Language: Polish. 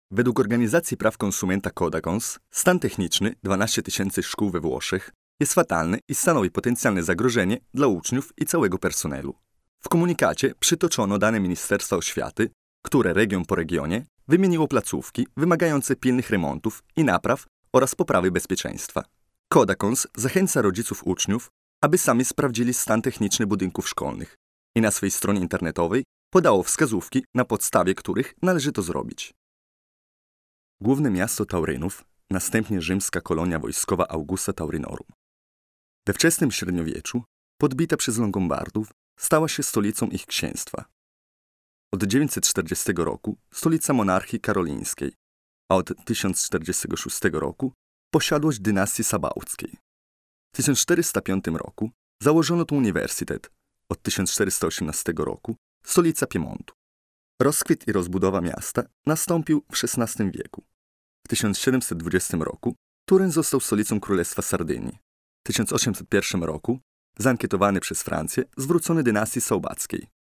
Według Organizacji Praw Konsumenta Codacons stan techniczny 12 000 szkół we Włoszech jest fatalny i stanowi potencjalne zagrożenie dla uczniów i całego personelu. W komunikacie przytoczono dane Ministerstwa Oświaty, które region po regionie wymieniło placówki wymagające pilnych remontów i napraw oraz poprawy bezpieczeństwa. Codacons zachęca rodziców uczniów, aby sami sprawdzili stan techniczny budynków szkolnych i na swej stronie internetowej podało wskazówki, na podstawie których należy to zrobić. Główne miasto Taurynów, następnie rzymska kolonia wojskowa Augusta Taurinorum. We wczesnym średniowieczu, podbita przez Longobardów, stała się stolicą ich księstwa. Od 940 roku stolica monarchii karolińskiej, a od 1046 roku posiadłość dynastii sabauckiej. W 1405 roku założono tu uniwersytet, od 1418 roku stolica Piemontu. Rozkwit i rozbudowa miasta nastąpił w XVI wieku. W 1720 roku Turyn został stolicą Królestwa Sardynii. W 1801 roku, zaankietowany przez Francję, zwrócony dynastii saubackiej.